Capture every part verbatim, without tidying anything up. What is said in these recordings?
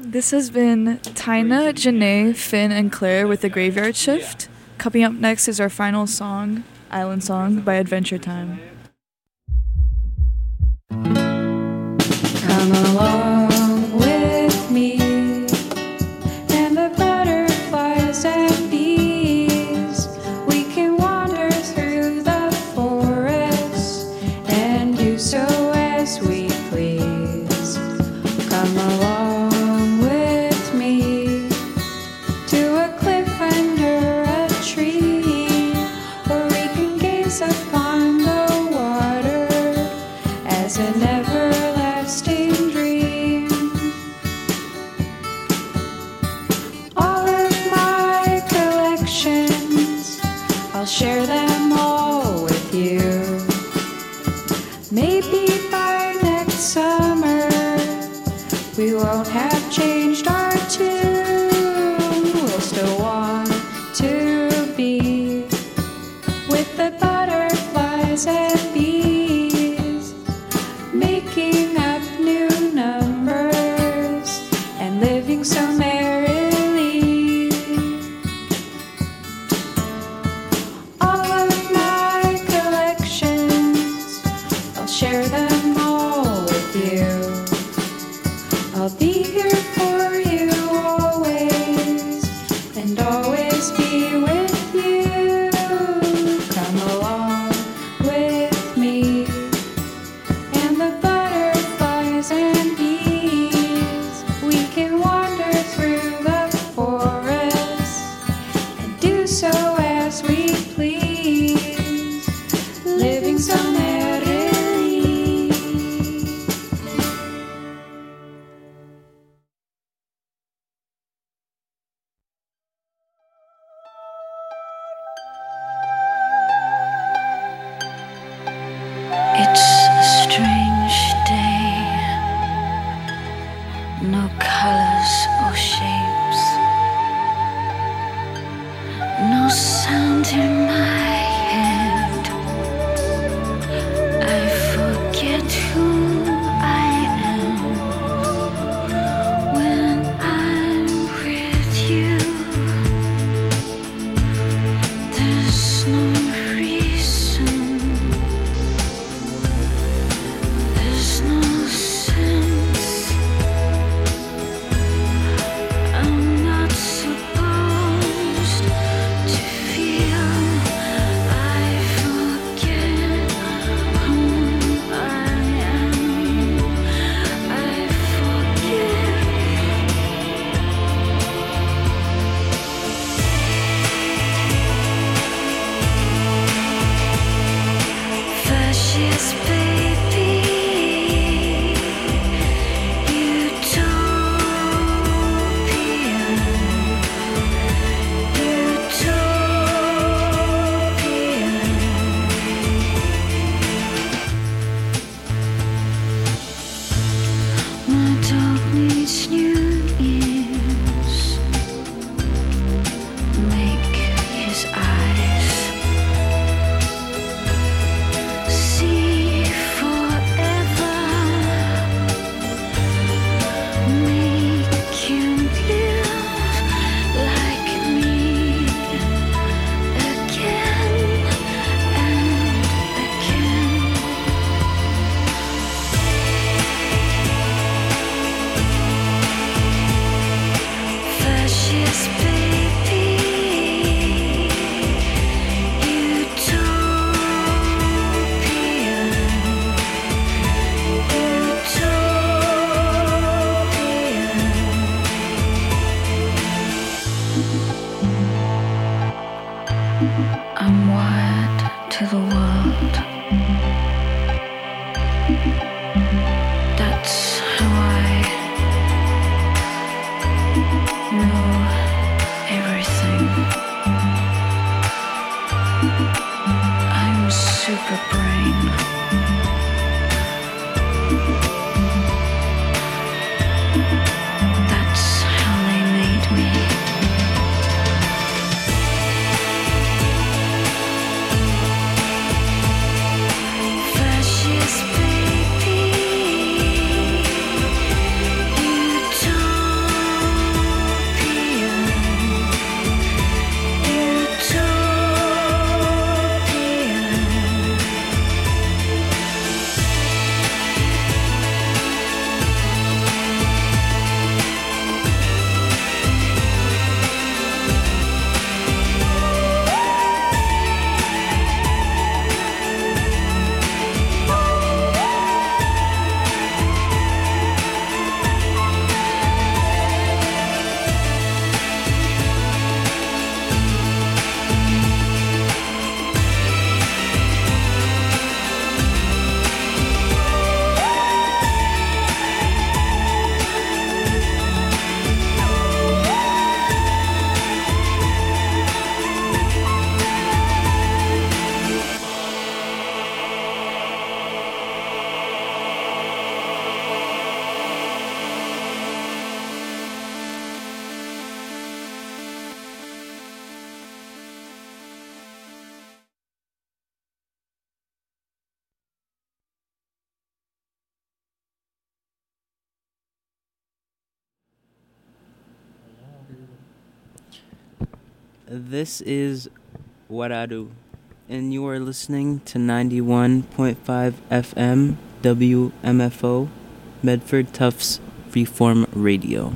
This has been Tyna, Janae, Finn, and Claire with The Graveyard Shift. Coming up next is our final song, Island Song by Adventure Time. Come along with me, and the butterflies and bees. We can wander through the forest and do so as we please. Come along with me to a cliff under a tree, where we can gaze upon the water as an everlasting dream. All of my collections, I'll share them all with you. Maybe by next summer we won't have changed our tune. We'll still want to be with the butterflies and bees, making up new numbers and living so merrily. All of my collections, I'll share them all with you. I'll be here for you always, and always be with you. Come along with me, and the butterflies and bees. We can wander through the forest and do so as we please, living so merrily. It's a strange day, no colors or shapes, no sound in my head. I forget who I am when I'm with you. There's no reason, there's no sense. I'm not supposed to feel. I forget who I am. I forget. Fascist baby, my dog needs new ears. Make his eyes see forever. Make him live like me again and again. This is What I Do, and you are listening to ninety-one point five F M W M F O, Medford Tufts Freeform Radio.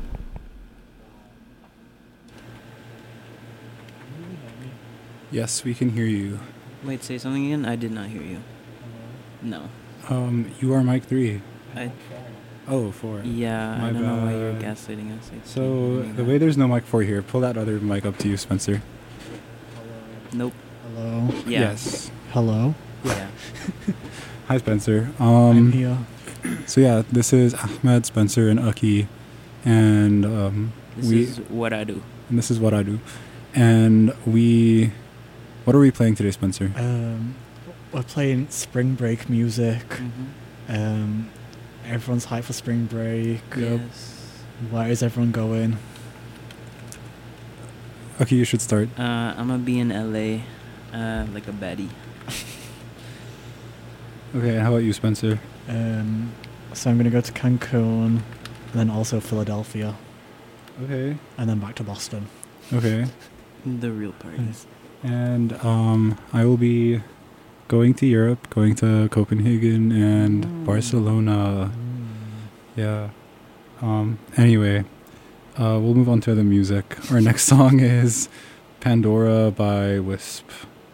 Yes, we can hear you. Wait, say something again? I did not hear you. No. Um, you are mic three. I, Oh, four. yeah, My I don't know why you're bad. gaslighting us. I So, can't hear the that. way there's no mic four here, pull that other mic up to you, Spencer. Nope. Hello. Yeah. Yes. Hello. Yeah. Hi, Spencer. I'm Um, here. so yeah, this is Ahmed, Spencer, and Aki, and um, This we is What I Do. and this is What I Do, and we. What are we playing today, Spencer? Um, we're playing spring break music. Mm-hmm. Um, everyone's hyped for spring break. Yes. Where is everyone going? Aki, you should start. Uh, I'm gonna be in L A, uh, like a baddie. Okay, how about you, Spencer? Um, so I'm gonna go to Cancun, and then also Philadelphia, Okay. and then back to Boston. Okay. The real party. And um, I will be going to Europe, going to Copenhagen and Mm. Barcelona. Yeah. Um, anyway, uh, we'll move on to the music. Our next song is Pandora by Wisp.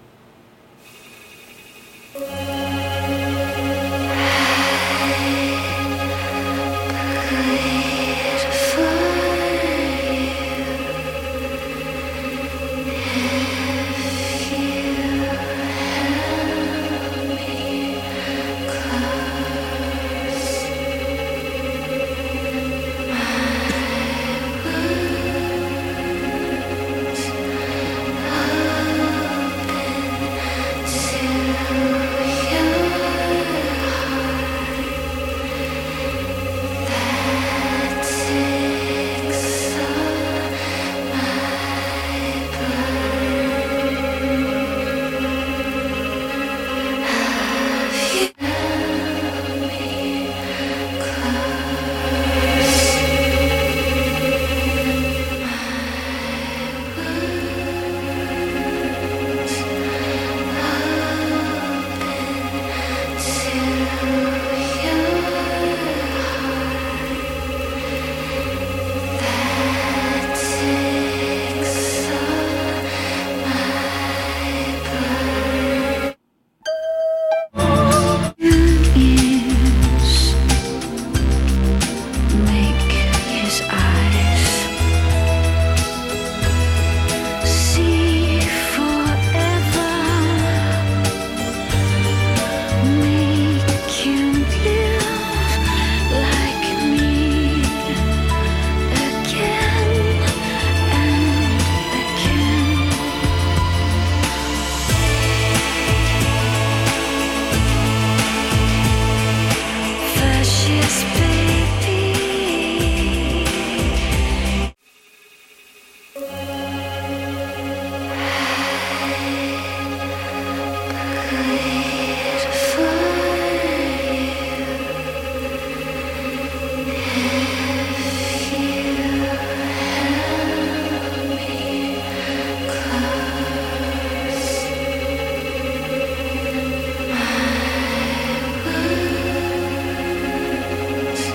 Years make his eyes see forever, make him live like me again and again. Fascist baby. Close.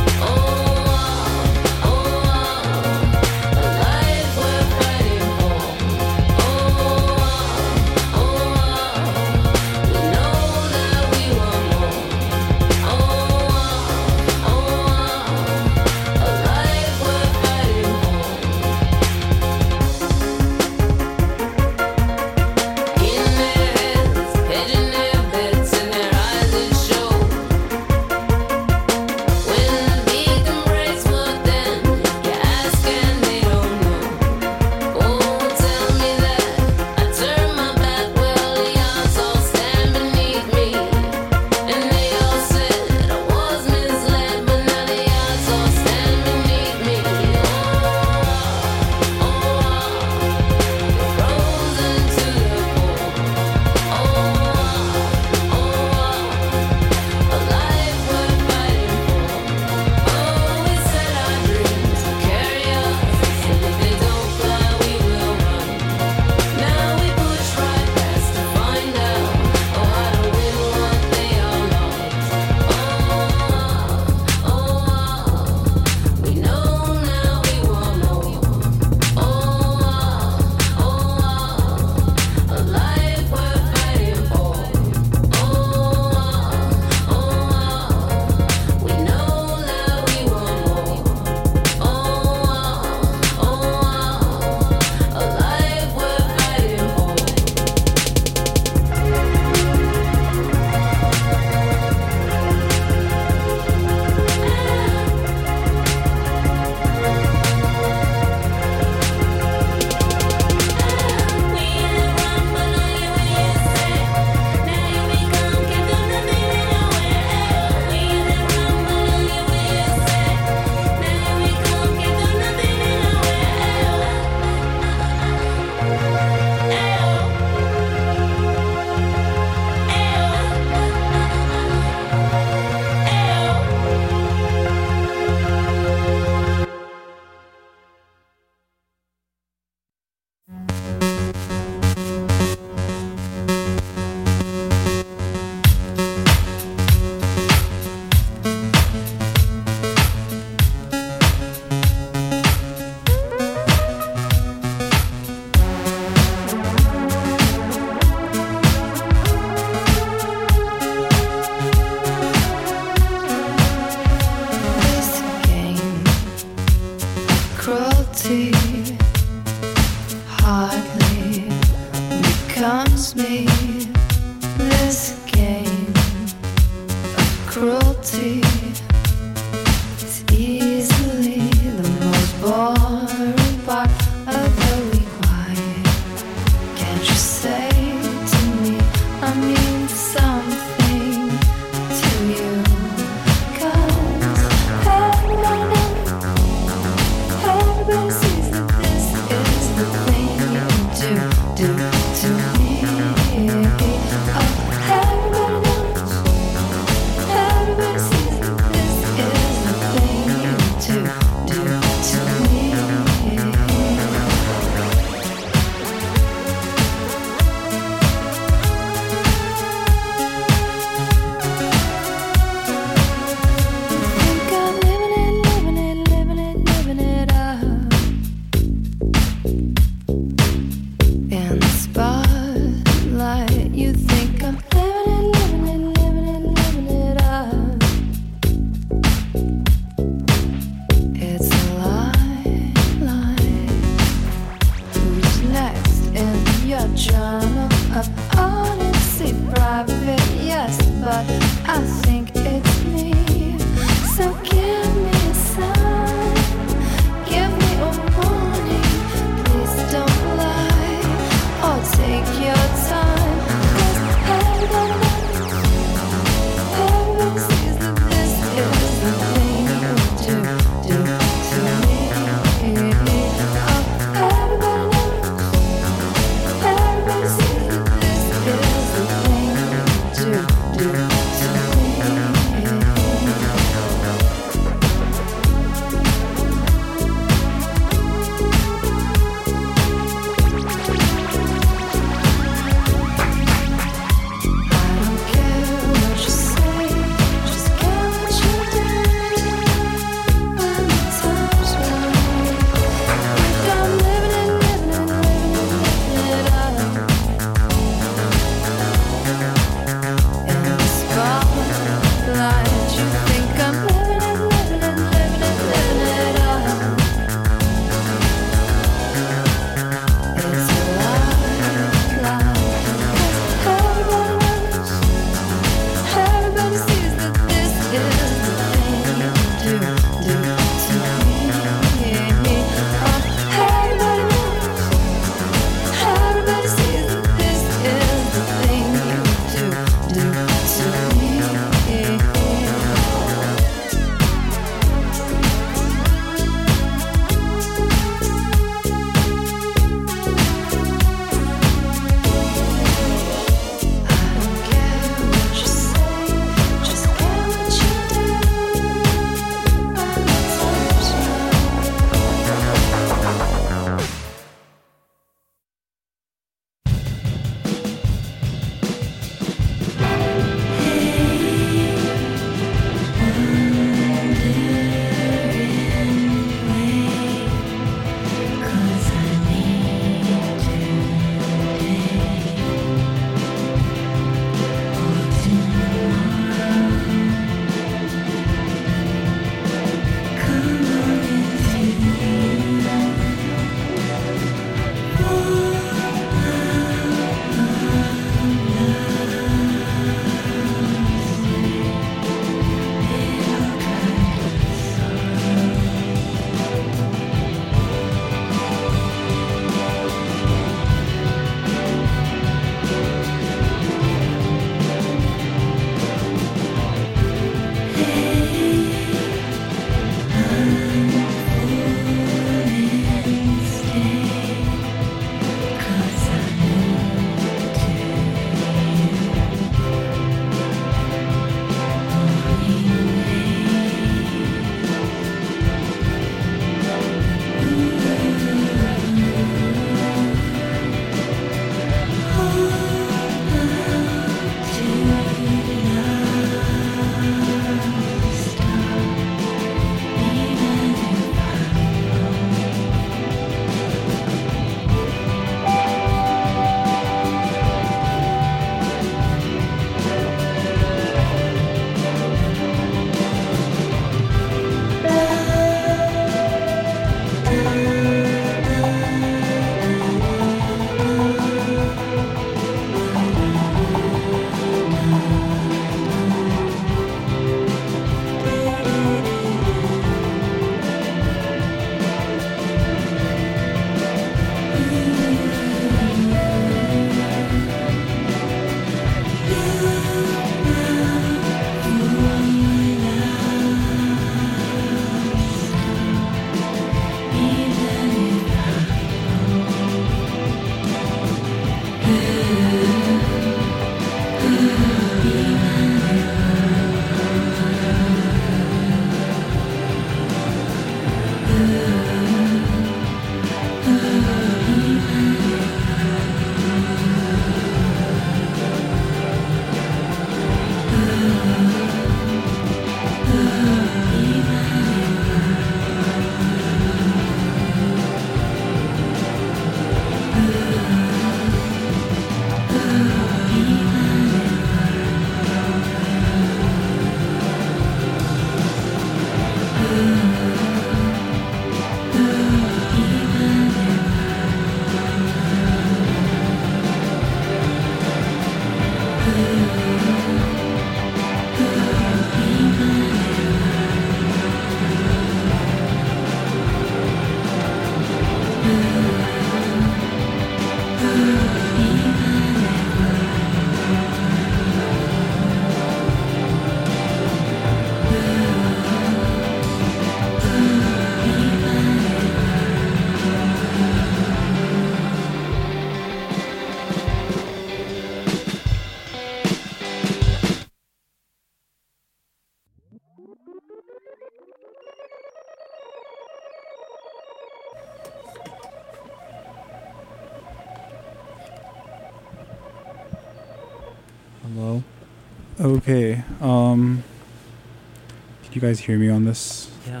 Hello. Okay. Um, can you guys hear me on this? Yeah.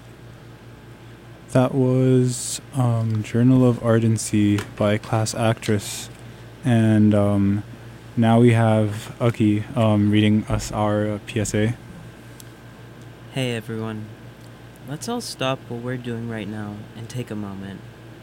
That was um, Journal of Ardency by Class Actress. And um, now we have Aki um, reading us our uh, P S A. Hey everyone. Let's all stop what we're doing right now and take a moment.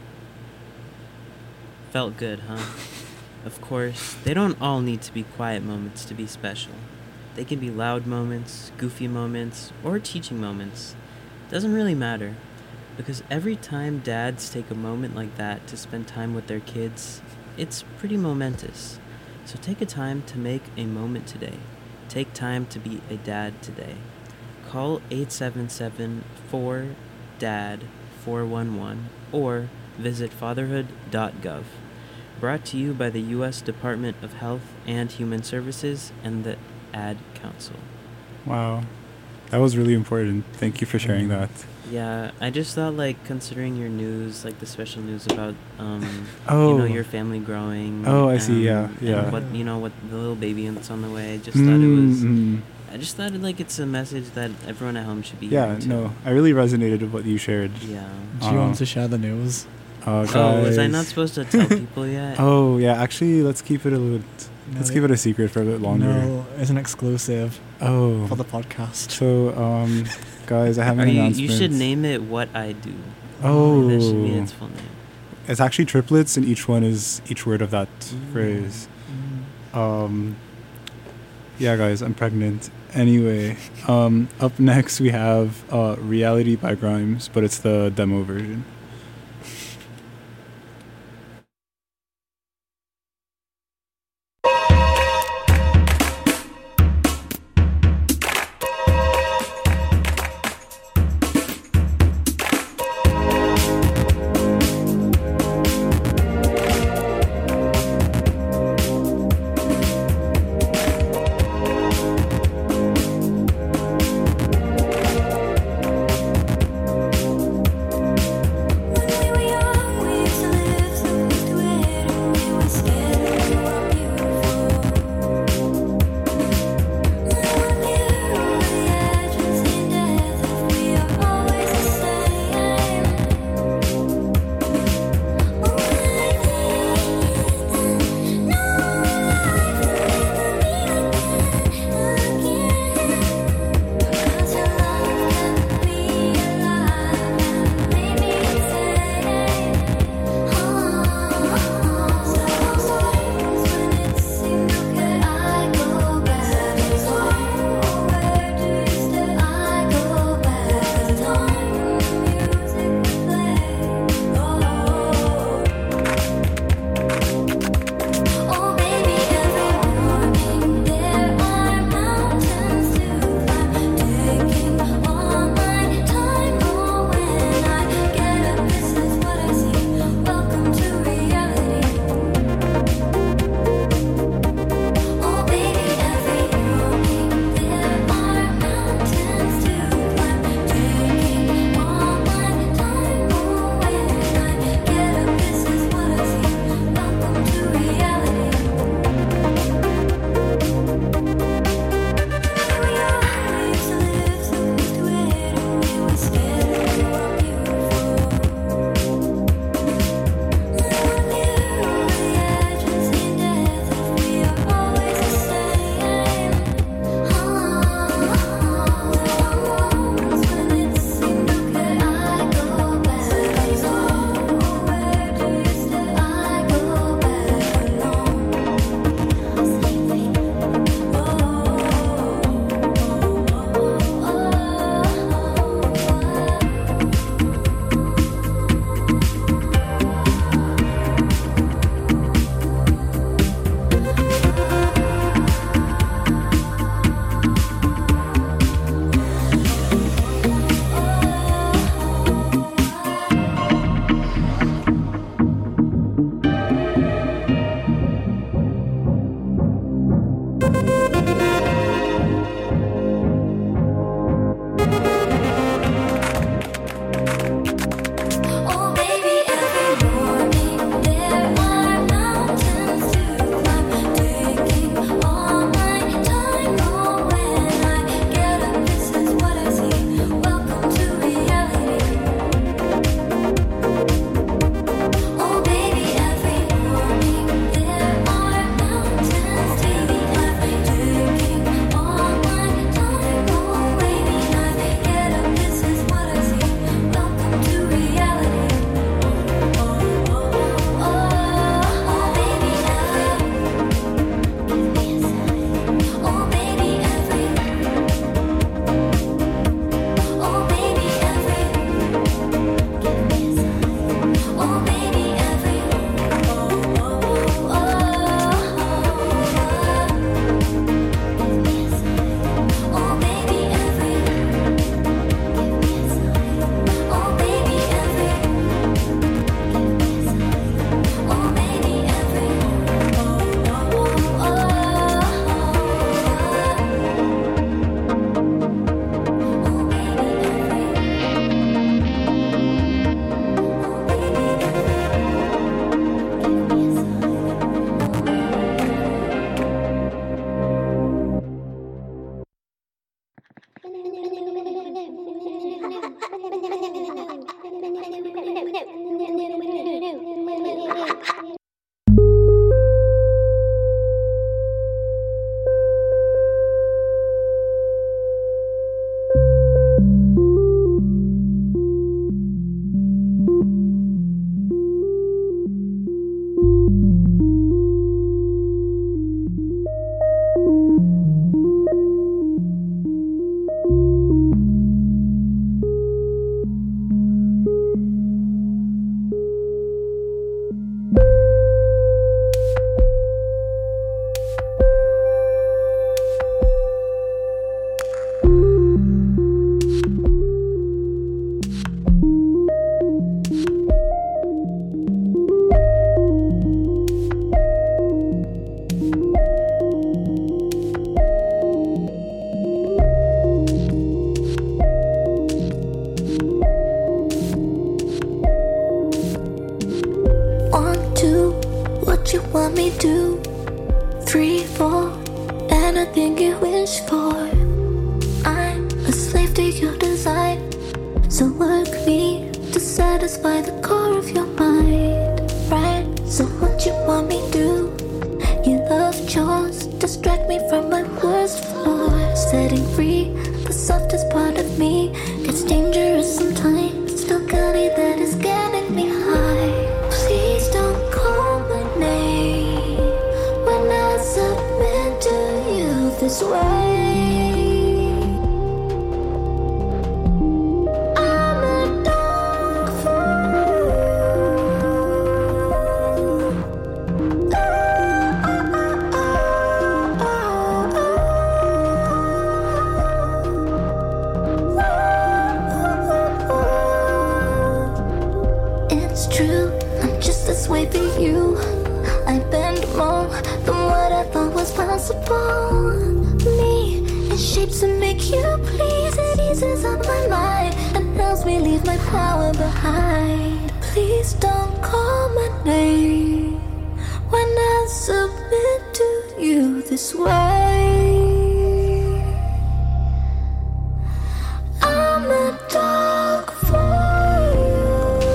Felt good, huh? Of course, they don't all need to be quiet moments to be special. They can be loud moments, goofy moments, or teaching moments. Doesn't really matter, because every time dads take a moment like that to spend time with their kids, it's pretty momentous. So take a time to make a moment today. Take time to be a dad today. Call eight seven seven four D A D four one one or visit fatherhood dot gov. Brought to you by the U S Department of Health and Human Services and the Ad Council. Wow. That was really important. Thank you for sharing that. Yeah, I just thought, like, considering your news, like the special news about, um, Oh. you know, your family growing. Oh, I see, yeah, and yeah. what, you know, what the little baby that's on the way. I just thought it was, Mm, mm. I just thought, like, it's a message that everyone at home should be Yeah, hearing too. no. I really resonated with what you shared. Yeah. Do you Uh, want to share the news? Uh, Oh, was I guys. not supposed to tell people yet? Oh, yeah. Actually, let's keep it a little. Let's No, keep it a secret for a bit longer. No, it's an exclusive Oh. for the podcast. So, um, guys, I have Are an you, announcement. you should name it What I Do. Oh. That should be its full name. It's actually triplets, and each one is each word of that Mm. phrase. Um, yeah, guys, I'm pregnant. Anyway, um, up next we have uh, Reality by Grimes, but it's the demo version. All One, two, what you want me to? Three, four, anything you wish for. I'm a slave to your design, so work me to satisfy the core of your mind. Right, so what you want me do? You love chores, distract me from my worst flaws. Setting free the softest part of me gets dangerous sometimes. Still got it that is getting me high. Please don't call my name when I submit to you this way. I'm a dog for you. It's true, I'm just this way for you. I bend more than what I thought was possible. Me in shapes that make you please. It eases up my mind and helps me leave my power behind. Please don't call my name when I submit to you this way. I'm a dog for you.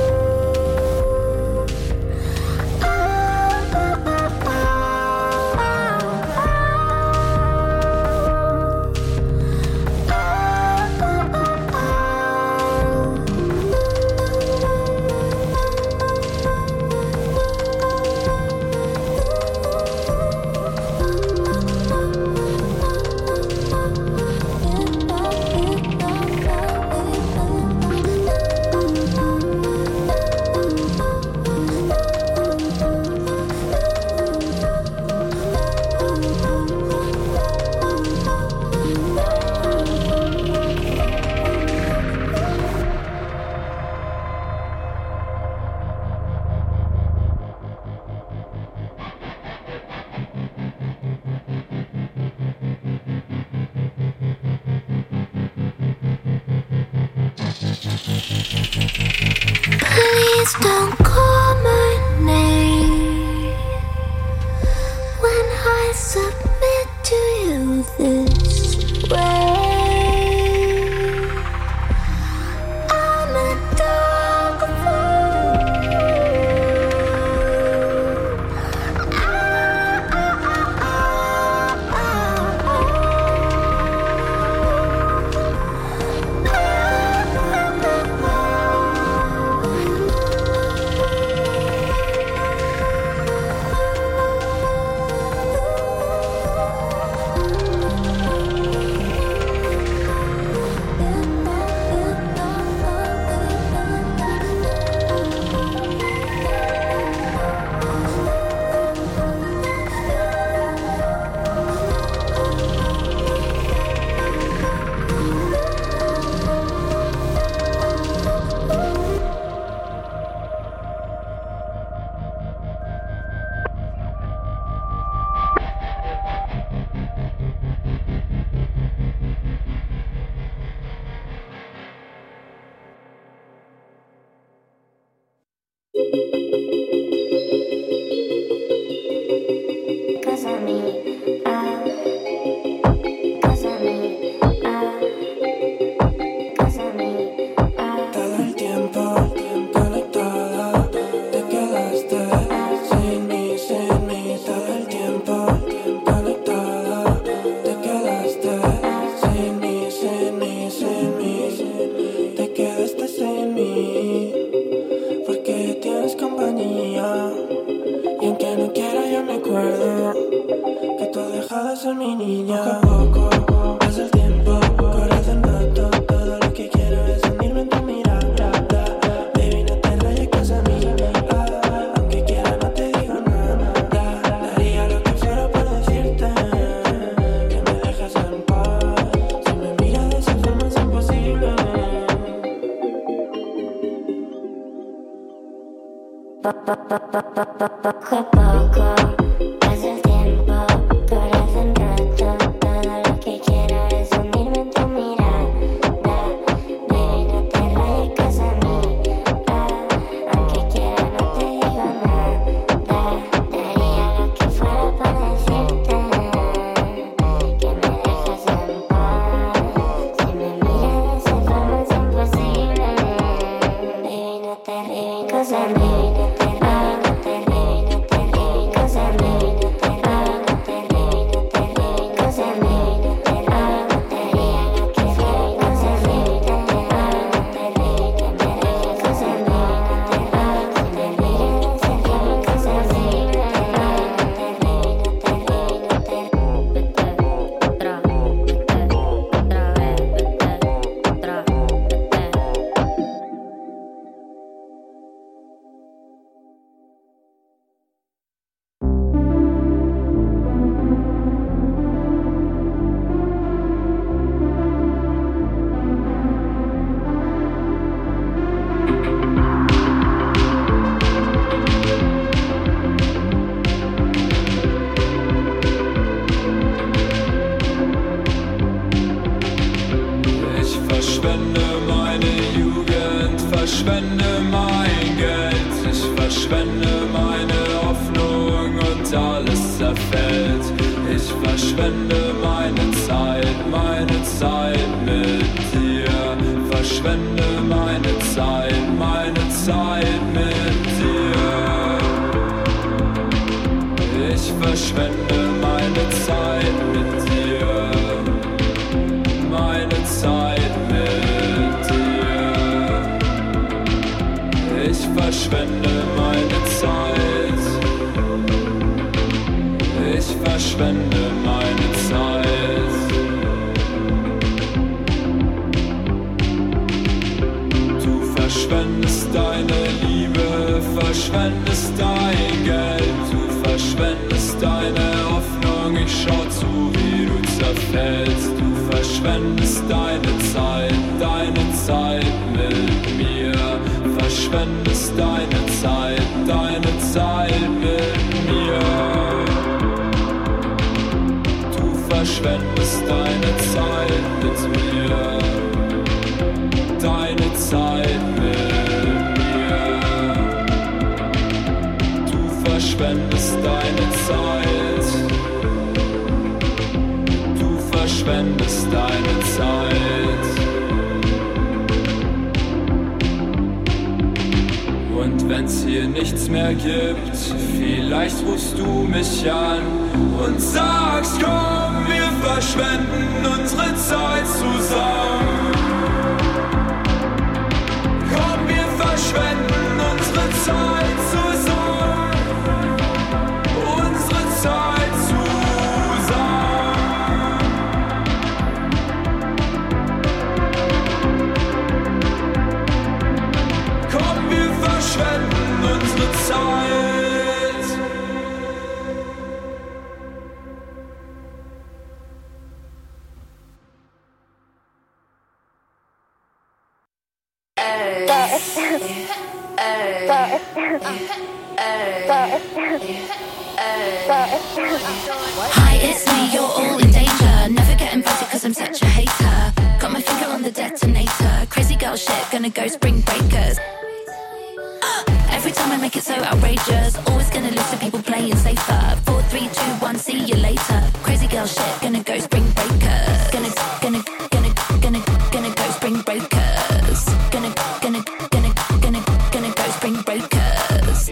Please don't call my name when I submit to you this way. I'm a dog for Cause I mean, I, cause I mean, I mi niña. Poco a poco pasa el tiempo, corazón roto. Todo lo que quiero es unirme en tu mirada. Baby, no te rayes, cosa mía. Aunque quiera no te digo nada. Daría lo que fuera por decirte que me dejes en paz. Si me miras de esa forma es imposible. Poco a poco pasa el tiempo, corazón roto. Todo lo que quiero es hundirme en tu mirada. Baby, no te rayes, cosa mía. Aunque quiera no te digo nada. Daría lo que fuera por decirte que me dejes en paz. Si me miras de esa forma es imposible. Baby, no te rayes, cosa mía. Hi, it's me, you're all in danger. Never getting better cause I'm such a hater. Got my finger on the detonator. Crazy girl shit, gonna go spring breakers. Every time I make it so outrageous. Always gonna listen to people playing safer. Four, three, two, one, see you later. Crazy girl shit, gonna go spring breakers. Gonna, gonna, gonna, gonna, gonna go spring breakers. Gonna, gonna, gonna, gonna, gonna go spring breakers.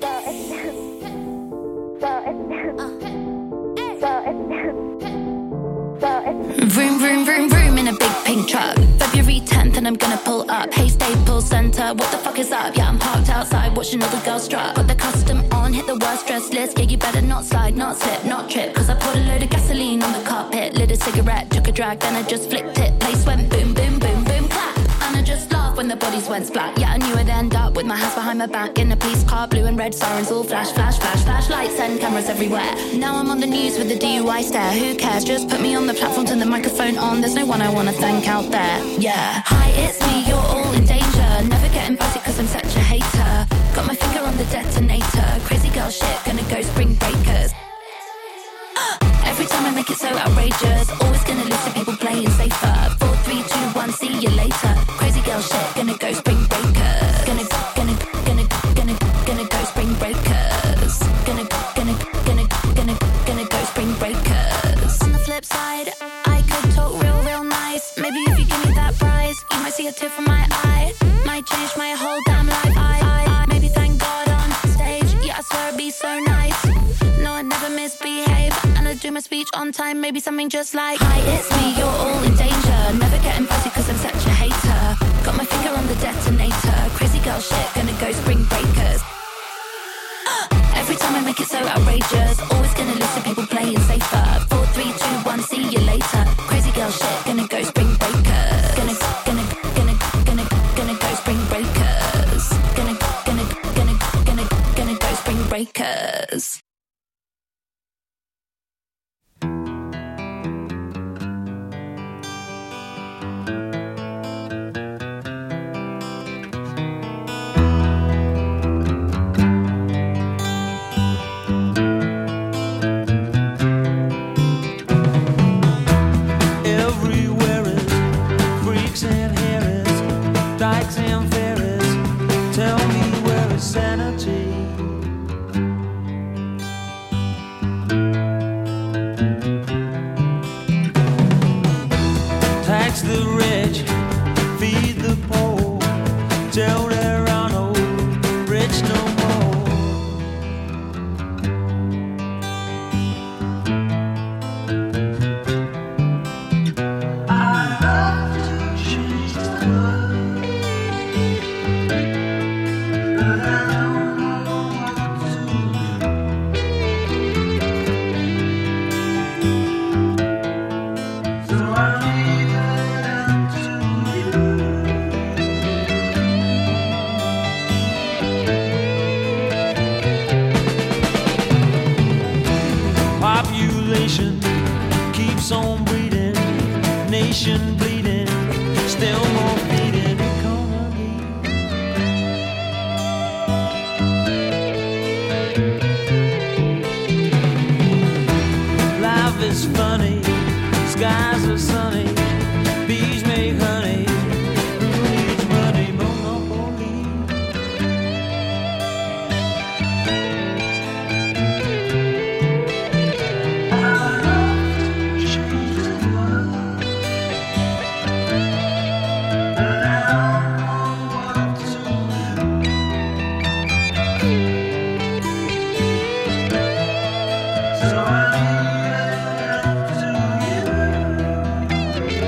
Vroom, vroom, vroom, vroom in a big pink truck. February tenth and I'm gonna pull up. Hey, Staples Center, what the fuck is up? Yeah, I'm parked outside watching all the girls strut. Got the custom on, hit the worst dress list. Yeah, you better not slide, not slip, not trip. Cause I poured a load of gasoline on the hit, lit a cigarette, took a drag, then I just flicked it. Place went boom, boom, boom, boom, clap. And I just laughed when the bodies went splat. Yeah, I knew I'd end up with my hands behind my back in a police car, blue and red sirens all flash, flash, flash, flashlights and cameras everywhere. Now I'm on the news with the D U I stare. Who cares? Just put me on the platform, turn the microphone on. There's no one I wanna thank out there. Yeah. Hi, it's me. You're all in danger. Never getting past it 'cause I'm such a hater. Got my finger on the detonator. Crazy girl shit, gonna go spring breakers. Every time I make it so outrageous, always gonna listen to people playing safer. Four, three, two, one, see you later. Crazy girl shit, gonna go spring breakers. Gonna, gonna, gonna, gonna, gonna go spring breakers. Gonna, gonna, gonna, gonna, gonna go spring breakers. On the flip side, I could talk real, real nice. Maybe if you give me that prize, you might see a tear from my eye. Might change my whole damn life. I, I, I maybe thank God on stage. Yeah, I swear I'd be so nice. No, I never misbehave, and I do my speech on time. Maybe something just like, hi, it's me, you're all in danger. Never getting past it 'cause I'm such a hater. Got my finger on the detonator. Crazy girl shit, gonna go spring breakers. Every time I make it so outrageous, always gonna listen to people playing safer. Four, three, two, one, see you later. Crazy girl shit, gonna go spring breakers. Gonna, gonna, gonna, gonna, gonna go spring breakers. Gonna, gonna, gonna, gonna, gonna go spring breakers. Everywhere is freaks and Harris, dykes and fairies. Tell me where is sanity? Tax the rich, feed the poor. Tell there are no rich no more. Population keeps on breeding, nation bleeding, still more feeding economy. Life is funny, skies are sunny, bees make honey, who needs money, monopoly. So I leave it up to you.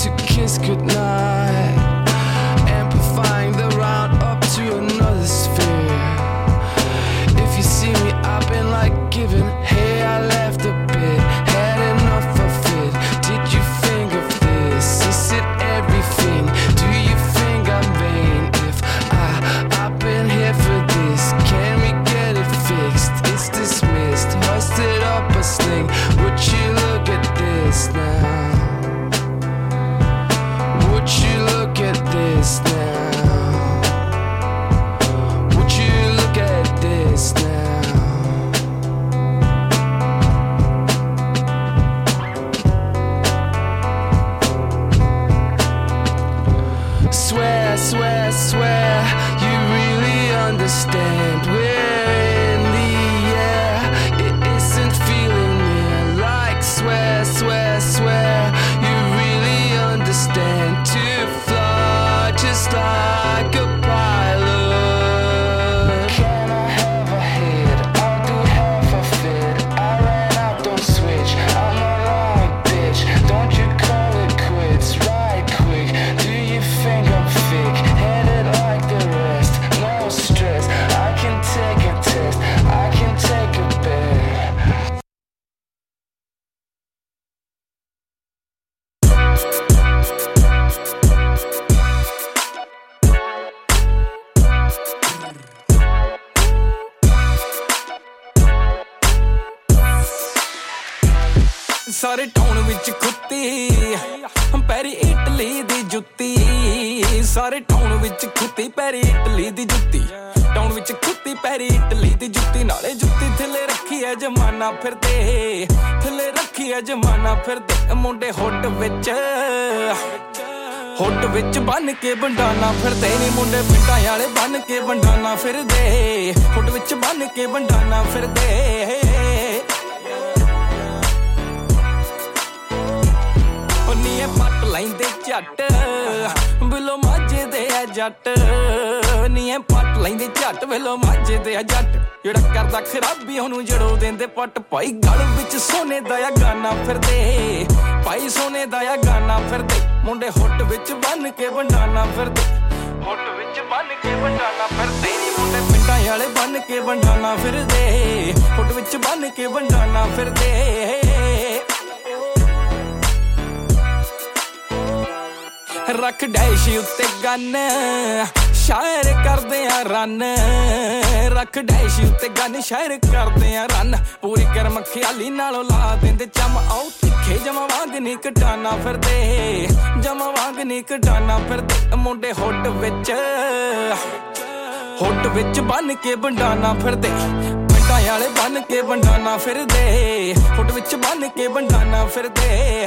to kiss goodnight, amplifying the round up to another sphere. If you see me, I've been like giving. Hey, I left a bit, had enough of it. Did you think of this? Is it everything? Do you think I'm vain? If I, I've been here for this, can we get it fixed? It's dismissed, hoisted up a sling. Would you look at this now? Would you look at this now? Would you look at this now? Swear, swear, swear, you really understand. We're in the air, it isn't feeling near. Like swear, swear, swear, you really understand. To fly just like a pilot. Can I have a hit? I'll do half of it. I ran out, don't switch. I'm a right bitch. Don't you call it quits right quick. Do you think I'm fake? Headed like the rest. No stress. I can take a test. I can take a bet. ਸਾਰੇ town ਵਿੱਚ ਕੁੱਤੀ ਪੈਰੀ Italy ਦੀ ਜੁੱਤੀ ਸਾਰੇ town ਵਿੱਚ ਕੁੱਤੀ ਪੈਰੀ Italy ਦੀ ਜੁੱਤੀ ਟਾਊਨ ਵਿੱਚ ਕੁੱਤੀ ਪੈਰੀ ਇਟਲੀ ਦੀ ਜੁੱਤੀ ਨਾਲੇ ਜੁੱਤੀ ਥੱਲੇ ਰੱਖੀ ਐ ਜਮਾਨਾ ਫਿਰਦੇ ਥੱਲੇ ਰੱਖੀ ਐ ਜਮਾਨਾ ਫਿਰਦੇ ਮੁੰਡੇ ਹੁੱਟ ਵਿੱਚ ਹੁੱਟ ਵਿੱਚ ਬੰਨ ਕੇ ਬੰਡਾਨਾ ਫਿਰਦੇ ਨੀ ਮੁੰਡੇ ਪਿੰਡਾਂ ਵਾਲੇ ਬੰਨ ਕੇ ਬੰਡਾਨਾ ਫਿਰਦੇ ਹੁੱਟ ਵਿੱਚ ਬੰਨ ਕੇ ਬੰਡਾਨਾ ਫਿਰਦੇ ਨੀਏ ਪੱਟ ਲੈਂਦੇ ਝੱਟ ਬਿਲੋ ਮਾਝੇ ਦੇ ਆ ਜੱਟ ਨੀਏ ਪੱਟ ਲੈਂਦੇ ਝੱਟ ਬਿਲੋ ਮਾਝੇ ਦੇ ਆ ਜੱਟ ਜਿਹੜਾ ਕਰਦਾ ਖਰਾਬੀ ਉਹਨੂੰ ਜੜੋ ਦਿੰਦੇ ਪੱਟ ਭਾਈ ਗਲ ਵਿੱਚ ਸੋਨੇ ਦਾ ਆ ਗਾਨਾ ਫਿਰਦੇ ਭਾਈ ਸੋਨੇ ਦਾ ਆ ਗਾਨਾ ਫਿਰਦੇ ਮੁੰਡੇ ਹੁੱਟ ਵਿੱਚ ਬੰਨ ਕੇ ਬੰਡਾਨਾ ਫਿਰਦੇ ਹੁੱਟ ਵਿੱਚ ਬੰਨ ਕੇ ਬੰਡਾਨਾ ਫਿਰਦੇ ਨੀ ਮੁੰਡੇ ਪਿੰਡਾਂ ਵਾਲੇ ਬੰਨ ਕੇ ਬੰਡਾਨਾ ਫਿਰਦੇ ਹੁੱਟ ਵਿੱਚ ਬੰਨ ਕੇ ਬੰਡਾਨਾ ਫਿਰਦੇ ਰੱਖ ਡੈਸ਼ ਉੱਤੇ ਗੰਨ ਸ਼ਾਇਰ ਕਰਦੇ ਆ ਰਨ ਰੱਖ ਡੈਸ਼ ਉੱਤੇ ਗੰਨ ਸ਼ਾਇਰ ਕਰਦੇ ਆ ਰਨ ਪੂਰੀ ਕਰਮ ਖਿਆਲੀ ਨਾਲੋਂ ਲਾ ਦਿੰਦੇ ਚਮ ਆਉ ਤਿੱਖੇ ਜਮਾ ਵਾਂਗ ਨੀ ਕਟਾਨਾ ਫਿਰਦੇ ਜਮਾ ਵਾਂਗ ਨੀ ਕਟਾਨਾ ਫਿਰਦੇ ਮੁੰਡੇ ਹੁੱਟ ਵਿੱਚ ਹੁੱਟ ਵਿੱਚ ਬੰਨ ਕੇ ਬੰਡਾਨਾ ਫਿਰਦੇ ਪਿੰਡਾਂ ਵਾਲੇ ਬੰਨ ਕੇ ਬੰਡਾਨਾ ਫਿਰਦੇ ਹੁੱਟ ਵਿੱਚ ਬੰਨ ਕੇ ਬੰਡਾਨਾ ਫਿਰਦੇ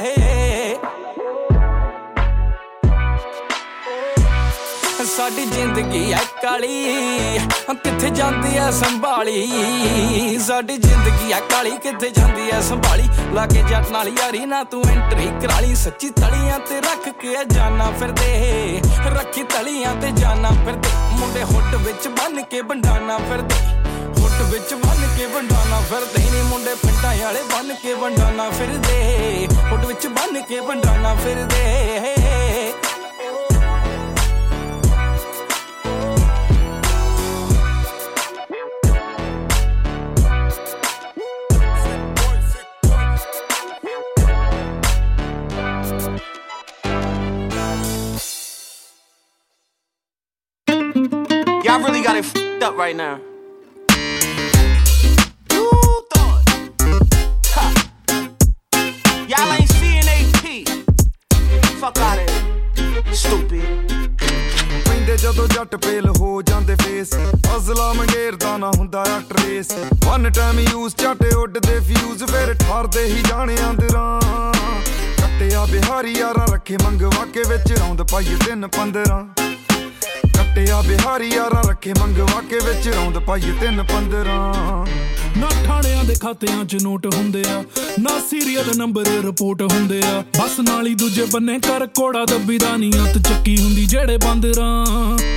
ਸਾਡੀ ਜ਼ਿੰਦਗੀ ਐ ਕਾਲੀ ਕਿੱਥੇ ਜਾਂਦੀ ਐ ਸੰਭਾਲੀ ਸਾਡੀ ਜ਼ਿੰਦਗੀ ਐ ਕਾਲੀ ਕਿੱਥੇ ਜਾਂਦੀ ਐ ਸੰਭਾਲੀ ਲਾਗੇ ਜੱਟ ਨਾਲ ਯਾਰੀ ਨਾ ਤੂੰ ਐਂਟਰੀ ਕਰਾਲੀ ਸੱਚੀ ਤਲੀਆਂ ਤੇ ਰੱਖ ਕੇ ਜਾਨਾ ਫਿਰਦੇ ਰੱਖੀ ਤਲੀਆਂ ਤੇ ਜਾਨਾ ਫਿਰਦੇ ਮੁੰਡੇ ਹੁੱਟ ਵਿੱਚ ਬੰਨ ਕੇ ਬੰਡਾਨਾ ਫਿਰਦੇ ਹੁੱਟ ਵਿੱਚ ਬੰਨ ਕੇ ਬੰਡਾਨਾ ਫਿਰਦੇ ਨੀ ਮੁੰਡੇ ਪਿੰਡਾਂ ਵਾਲੇ ਬੰਨ ਕੇ ਬੰਡਾਨਾ ਫਿਰਦੇ ਹੁੱਟ ਵਿੱਚ ਬੰਨ ਕੇ ਬੰਡਾਨਾ ਫਿਰਦੇ Y'all really got it f***ed up right now. You thought. Ha. Y'all ain't seeing A P. Fuck out of here. Stupid. ਪੈਂਦੇ ਜਦੋਂ ਜੱਟ ਪੇਲ ਹੋ ਜਾਂਦੇ ਫੇਸ ਅਜ਼ਲਾ ਮੰਗੇਰਦਾ ਨਾ ਹੁੰਦਾ ਆ ਟਰੇਸ ਵਨ ਟਾਈਮ ਯੂਜ਼ ਝਾਟੇ ਉੱਡਦੇ ਫਿਊਜ਼ ਫਿਰ ਠਾਰਦੇ ਹੀ ਜਾਣੇ ਆਂਦਰਾਂ ਕੱਟਿਆ ਬਿਹਾਰੀ ਯਾਰਾਂ ਰੱਖੇ ਮੰਗਵਾ ਕੇ ਵਿੱਚ ਰੌਂਦ ਪਾਈਏ ਤਿੰਨ ਪੰਦਰਾਂ ਕੱਟਿਆ ਬਿਹਾਰੀ ਯਾਰਾਂ ਰੱਖੇ ਮੰਗਵਾ ਕੇ ਵਿੱਚ ਰੌਂਦ ਪਾਈਏ ਤਿੰਨ ਪੰਦਰਾਂ ਨਾ ਠਾਣਿਆਂ ਦੇ ਖਾਤਿਆਂ 'ਚ ਨੋਟ ਹੁੰਦੇ ਆ ਨਾ ਸੀਰੀਅਲ ਨੰਬਰ ਰਿਪੋਰਟ ਹੁੰਦੇ ਆ ਬਸ ਨਾਲ ਹੀ ਦੂਜੇ ਬੰਨੇ ਕਰ ਕੋੜਾ ਦੱਬੀ ਦਾ ਨੀ ਹੱਥ ਚੱਕੀ ਹੁੰਦੀ ਜਿਹੜੇ ਬੰਦਰਾਂ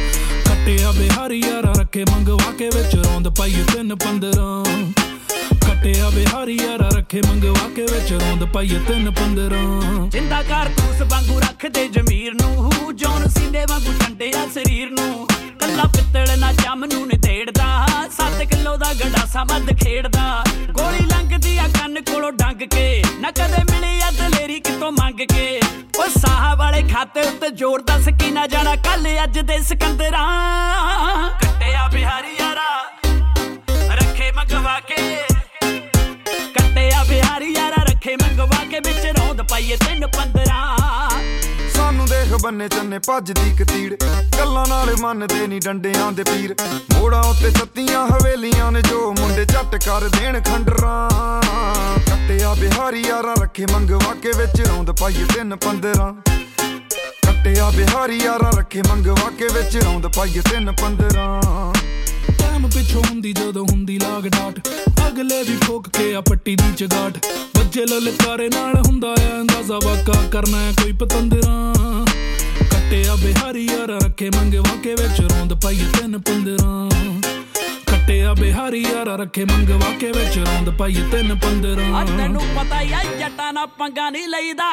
ਕੱਟਿਆ ਬਿਹਾਰੀ ਯਾਰਾਂ ਰੱਖੇ ਮੰਗਵਾ ਕੇ ਵਿੱਚ ਰੌਂਦ ਪਾਈਏ ਤਿੰਨ ਪੰਦਰਾਂ ਕੱਟਿਆ ਬਿਹਾਰੀ ਯਾਰਾ ਰੱਖੇ ਮੰਗਵਾ ਕੇ ਵਿੱਚ ਰੋਂਦ ਪਾਈਏ ਤਿੰਨ ਪੰਦਰਾਂ ਜਿੰਦਾ ਕਾਰਤੂਸ ਵਾਂਗੂ ਰੱਖਦੇ ਜ਼ਮੀਰ ਨੂੰ ਜੌਨ ਸੀਨੇ ਵਾਂਗੂ ਟੰਡਿਆ ਸਰੀਰ ਨੂੰ ਕੱਲਾ ਪਿੱਤਲ ਨਾ ਜੰਮ ਨੂੰ ਨਿਤੇੜਦਾ ਸੱਤ ਕਿਲੋ ਦਾ ਗੰਡਾਸਾ ਮੱਦ ਖੇਡਦਾ ਗੋਲੀ ਲੰਘਦੀ ਆ ਕੰਨ ਕੋਲੋਂ ਡੰਗ ਕੇ ਨਾ ਕਦੇ ਮਿਲੀ ਆ ਦਲੇਰੀ ਕਿਤੋਂ ਮੰਗ ਕੇ ਉਹ ਸਾਹ ਵਾਲੇ ਖਾਤੇ ਉੱਤੇ ਜ਼ੋਰ ਦਾ ਸਕੀਨਾ ਜਾਣਾ ਕੱਲ ਅੱਜ ਦੇ ਸਿਕੰਦਰਾਂ ਕੱਟਿਆ ਬਿਹਾਰੀ ਯਾਰਾ ਰੱਖੇ ਮੰਗਵਾ ਕੇ ਕੱਟਿਆ ਬਿਹਾਰੀ ਯਾਰਾ ਰੱਖੇ ਮੰਗਵਾ ਕੇ ਵਿੱਚ ਰੌਂਦ ਪਾਈਏ ਤਿੰਨ ਪੰਦਰਾਂ ਸਾਨੂੰ ਦੇਖ ਬੰਨੇ ਚੰਨੇ ਭੱਜਦੀ ਕਤੀੜ ਗੱਲਾਂ ਨਾਲ ਮੰਨਦੇ ਨੀ ਡੰਡਿਆਂ ਦੇ ਪੀਰ ਮੋੜਾਂ ਉੱਤੇ ਛੱਤੀਆਂ ਹਵੇਲੀਆਂ ਨੇ ਜੋ ਮੁੰਡੇ ਝੱਟ ਕਰ ਦੇਣ ਖੰਡਰਾਂ ਕੱਟਿਆ ਬਿਹਾਰੀ ਯਾਰਾਂ ਰੱਖੇ ਮੰਗਵਾ ਕੇ ਵਿੱਚ ਰੌਂਦ ਪਾਈਏ ਤਿੰਨ ਪੰਦਰਾਂ ਕੱਟਿਆ ਬਿਹਾਰੀ ਯਾਰਾਂ ਰੱਖੇ ਮੰਗਵਾ ਕੇ ਵਿੱਚ ਰੌਂਦ ਪਾਈਏ ਤਿੰਨ ਪੰਦਰਾਂ ਟਾਈਮ ਪਿੱਛੋਂ ਹੁੰਦੀ ਜਦੋਂ ਹੁੰਦੀ ਲਾਗ ਡਾਟ ਅਗਲੇ ਵੀ ਠੋਕ ਕੇ ਆ ਪੱਟੀ ਦੀ ਚਗਾਟ ਬੱਜੇ ਲਲਕਾਰੇ ਨਾਲ ਹੁੰਦਾ ਆ ਅੰਦਾਜ਼ਾ ਵਾਕਾ ਕਰਨਾ ਕੋਈ ਪਤੰਦਰਾਂ ਕੱਟਿਆ ਬਿਹਾਰੀ ਯਾਰਾ ਰੱਖੇ ਮੰਗਵਾ ਕੇ ਵਿੱਚ ਰੌਂਦ ਪਾਈਏ ਤਿੰਨ ਪੰਦਰਾਂ ਕੱਟਿਆ ਬਿਹਾਰੀ ਯਾਰਾ ਰੱਖੇ ਮੰਗਵਾ ਕੇ ਵਿੱਚ ਰੌਂਦ ਪਾਈਏ ਤਿੰਨ ਪੰਦਰਾਂ ਤੈਨੂੰ ਪਤਾ ਹੀ ਆ ਜੱਟਾਂ ਨਾਲ ਪੰਗਾ ਨਹੀਂ ਲਈਦਾ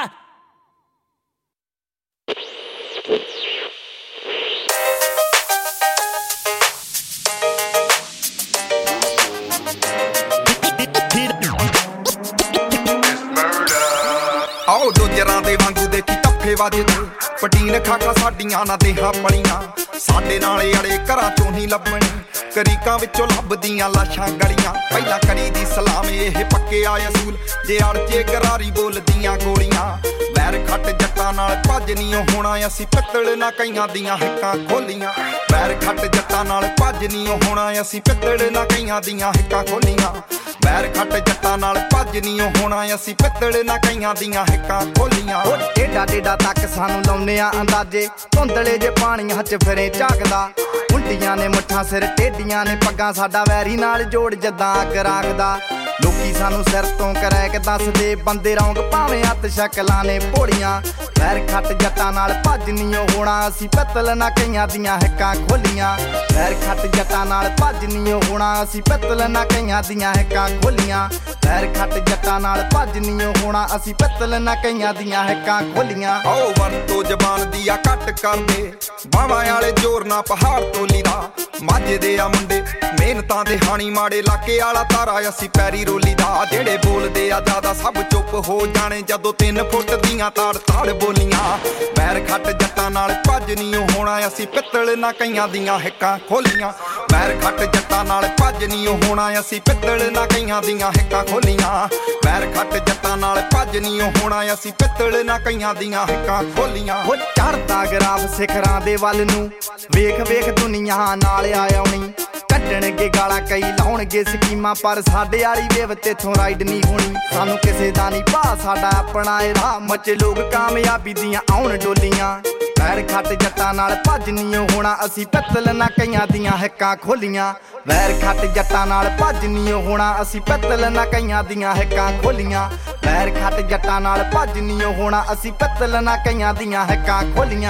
ਆਓ ਡੋਜਰਾਂ ਦੇ ਵਾਂਗੂ ਦੇਖੀ ਟੱਫੇ ਵੱਜਦੇ ਪਟੀਨ ਖਾਕਾ ਸਾਡੀਆਂ ਨਾ ਦੇਹਾਂ ਪਲੀਆਂ ਸਾਡੇ ਨਾਲੇ ਅੜੇ ਘਰਾਂ ਚੋਂ ਹੀ ਲੱਭਣੇ ਕਰੀਕਾਂ ਵਿੱਚੋਂ ਲੱਭਦੀਆਂ ਲਾਸ਼ਾਂ ਗਲੀਆਂ ਪਹਿਲਾਂ ਕਰੀ ਦੀ ਸਲਾਮ ਇਹ ਪੱਕੇ ਆ ਅਸੂਲ ਜੇ ਅੜਚੇ ਗਰਾਰੀ ਬੋਲਦੀਆਂ ਗੋਲੀਆਂ ਵੈਰ ਖੱਟ ਜੱਟਾਂ ਨਾਲ ਭੱਜ ਨੀ ਹੋਣਾ ਅਸੀਂ ਪਿੱਤਲ ਨਾ ਕਈਆਂ ਦੀਆਂ ਹਿੱਕਾਂ ਖੋਲੀਆਂ ਵੈਰ ਖੱਟ ਜੱਟਾਂ ਨਾਲ ਭੱਜ ਨੀ ਹੋਣਾ ਅਸੀਂ ਪਿੱਤਲ ਨਾ ਕਈਆਂ ਦੀਆਂ ਹਿੱਕਾਂ ਖੋਲੀਆਂ ਵੈਰ ਖੱਟ ਜੱਟਾਂ ਨਾਲ ਭੱਜ ਨੀ ਹੋਣਾ ਅਸੀਂ ਪਿੱਤਲ ਨਾ ਕਈਆਂ ਦੀਆਂ ਹਿੱਕਾਂ ਖੋਲੀਆਂ ਏਡਾ ਡੇਡਾ ਤੱਕ ਸਾਨੂੰ ਲਾਉਨੇ ਆ ਅੰਦਾਜ਼ੇ ਧੁੰਦਲੇ ਜੇ ਪਾਣੀਆਂ 'ਚ ਫਿਰੇ ਝਾਕਦਾ ਮੁੰਡੀਆਂ ਨੇ ਮੁੱਠਾਂ ਸਿਰ ਟੇਡੀਆਂ ਨੇ ਪੱਗਾਂ ਸਾਡਾ ਵੈਰੀ ਨਾਲ ਜੋੜ ਜਦਾਂ ਅੱਗ ਰਾਖਦਾ ਲੋਕੀ ਸਾਨੂੰ ਸਿਰ ਤੋਂ ਕਰੈਕ ਦੱਸਦੇ ਬੰਦੇ ਰੌਂਗ ਭਾਵੇਂ ਹੱਥ ਸ਼ਕਲਾਂ ਨੇ ਭੋੜੀਆਂ ਵੈਰ ਖੱਟ ਜੱਟਾਂ ਨਾਲ ਭੱਜ ਨੀ ਹੋਣਾ ਅਸੀਂ ਪਿੱਤਲ ਨਾ ਕਈਆਂ ਦੀਆਂ ਹਿੱਕਾਂ ਖੋਲੀਆਂ ਵੈਰ ਖੱਟ ਜੱਟਾਂ ਨਾਲ ਭੱਜ ਨੀ ਹੋਣਾ ਅਸੀਂ ਪਿੱਤਲ ਨਾ ਕਈਆਂ ਦੀਆਂ ਹਿੱਕਾਂ ਖੋਲੀਆਂ ਵੈਰ ਖੱਟ ਜੱਟਾਂ ਨਾਲ ਭੱਜ ਨੀ ਹੋਣਾ ਅਸੀਂ ਪਿੱਤਲ ਨਾ ਕਈਆਂ ਦੀਆਂ ਹਿੱਕਾਂ ਖੋਲੀਆਂ ਆਓ ਵਰਤੋਂ ਜ਼ਬਾਨ ਦੀ ਆ ਘੱਟ ਕਰਦੇ ਬਾਵਾਂ ਵਾਲੇ ਜ਼ੋਰ ਨਾ ਪਹਾੜ ਤੋਲੀ ਦਾ ਮਾਝੇ ਦੇ ਆ ਮੁੰਡੇ ਮਿਹਨਤਾਂ ਦੇ ਹਾਣੀ ਮਾੜੇ ਇਲਾਕੇ ਵਾਲਾ ਤਾਰਾ ਅਸੀਂ ਪੈਰੀ ਰੋਲੀ ਦਾ ਜਿਹੜੇ ਬੋਲਦੇ ਆ ਜ਼ਿਆਦਾ ਸਭ ਚੁੱਪ ਹੋ ਜਾਣੇ ਜਦੋਂ ਤਿੰਨ ਫੁੱਟ ਦੀਆਂ ਤਾੜ ਤਾੜ ਬੋਲੀਆਂ ਵੈਰ ਖੱਟ ਜੱਟਾਂ ਨਾਲ ਭੱਜ ਨੀ ਹੋਣਾ ਅਸੀਂ ਪਿੱਤਲ ਨਾ ਕਈਆਂ ਦੀਆਂ ਹਿੱਕਾਂ ਖੋਲੀਆਂ ਵੈਰ ਖੱਟ ਜੱਟਾਂ ਨਾਲ ਭੱਜ ਨੀ ਹੋਣਾ ਅਸੀਂ ਪਿੱਤਲ ਨਾ ਕਈਆਂ ਦੀਆਂ ਹਿੱਕਾਂ ਖੋਲੀਆਂ ਵੈਰ ਖੱਟ ਜੱਟਾਂ ਨਾਲ ਭੱਜ ਨੀ ਹੋਣਾ ਅਸੀਂ ਪਿੱਤਲ ਨਾ ਕਈਆਂ ਦੀਆਂ ਹਿੱਕਾਂ ਖੋਲੀਆਂ ਉਹ ਚੜਦਾ ਗਰਾਫ ਸਿਖਰਾਂ ਦੇ ਵੱਲ ਨੂੰ ਵੇਖ ਵੇਖ ਦੁਨੀਆ ਨਾਲ ਆ ਆਉਣੀ ਕੱਢਣਗੇ ਗਾਲਾਂ ਕਈ ਲਾਉਣਗੇ ਸਕੀਮਾਂ ਪਰ ਸਾਡੇ ਵਾਲੀ ਵੇਵ ਤੇਥੋਂ ਰਾਈਡ ਨਹੀਂ ਹੋਣੀ ਸਾਨੂੰ ਕਿਸੇ ਦਾ ਨਹੀਂ ਭਾ ਸਾਡਾ ਆਪਣਾ ਇਹ ਰਾਹ ਮੱਚੇ ਲੋਕ ਕਾਮਯਾਬੀ ਦੀਆਂ ਆਉਣ ਡੋਲੀਆਂ ਵੈਰ ਖੱਟ ਜੱਟਾਂ ਨਾਲ ਭੱਜ ਨੀ ਹੋਣਾ ਅਸੀਂ ਪਿੱਤਲ ਨਾ ਕਈਆਂ ਦੀਆਂ ਹਿੱਕਾਂ ਖੋਲੀਆਂ ਵੈਰ ਖੱਟ ਜੱਟਾਂ ਨਾਲ ਭੱਜ ਨੀ ਹੋਣਾ ਅਸੀਂ ਪਿੱਤਲ ਨਾ ਕਈਆਂ ਦੀਆਂ ਹਿੱਕਾਂ ਖੋਲੀਆਂ ਵੈਰ ਖੱਟ ਜੱਟਾਂ ਨਾਲ ਭੱਜ ਨੀ ਹੋਣਾ ਅਸੀਂ ਪਿੱਤਲ ਨਾ ਕਈਆਂ ਦੀਆਂ ਹਿੱਕਾਂ ਖੋਲੀਆਂ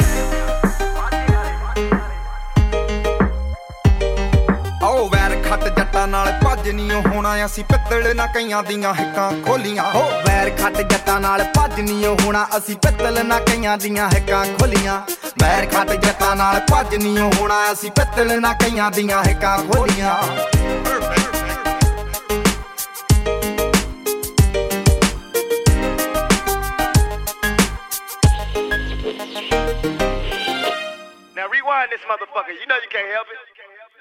ਆਓ ਵੈਰ ਖੱਟ ਜੱਟਾਂ ਨਾਲ ਭੱਜ ਨੀ ਹੋਣਾ ਅਸੀਂ ਪਿੱਤਲ ਨਾ ਕਈਆਂ ਦੀਆਂ ਹਿੱਕਾਂ ਖੋਲੀਆਂ ਹੋ ਵੈਰ ਖੱਟ ਜੱਟਾਂ ਨਾਲ ਭੱਜ ਨੀ ਹੋਣਾ ਅਸੀਂ ਪਿੱਤਲ ਨਾ ਕਈਆਂ ਦੀਆਂ ਹਿੱਕਾਂ ਖੋਲੀਆਂ ਵੈਰ ਖੱਟ ਜੱਟਾਂ ਨਾਲ ਭੱਜ ਨੀ ਹੋਣਾ ਅਸੀਂ ਪਿੱਤਲ ਨਾ ਕਈਆਂ ਦੀਆਂ ਹਿੱਕਾਂ ਖੋਲੀਆਂ Now rewind this motherfucker. You know you can't help it.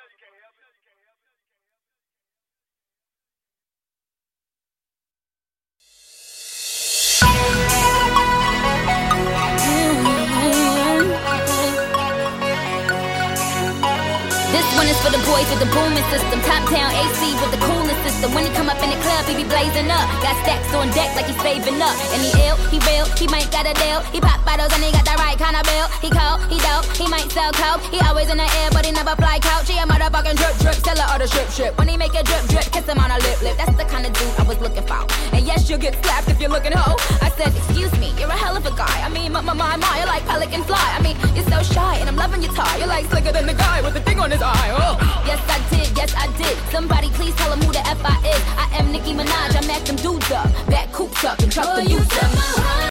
This one is for the boys with the booming system. Top down A C with the coolest system. When he come up in the club, he be blazing up. Got stacks on deck like he's saving up. And he ill, he real, he might got a deal. He pop bottles and he got the right kind of bill. He cold, he dope, he might sell coke. He always in the air, but he never fly couch. He a motherfucking drip drip, seller or the strip strip. When he make a drip drip, kiss him on a lip lip. That's the kind of dude I was looking for. And yes, you'll get slapped if you're looking hoe. I said, excuse me, you're a hell of a guy. I mean, my my my, my you're like pelican fly. I mean, You're so shy, and I'm loving your tie. You're like slicker than the guy with the thing on his eye. Oh. Yes, I did, yes, I did. Somebody please tell him who the F I is. I am Nicki Minaj, I mac them dudes up. Back coops up and truck the you news set up. my heart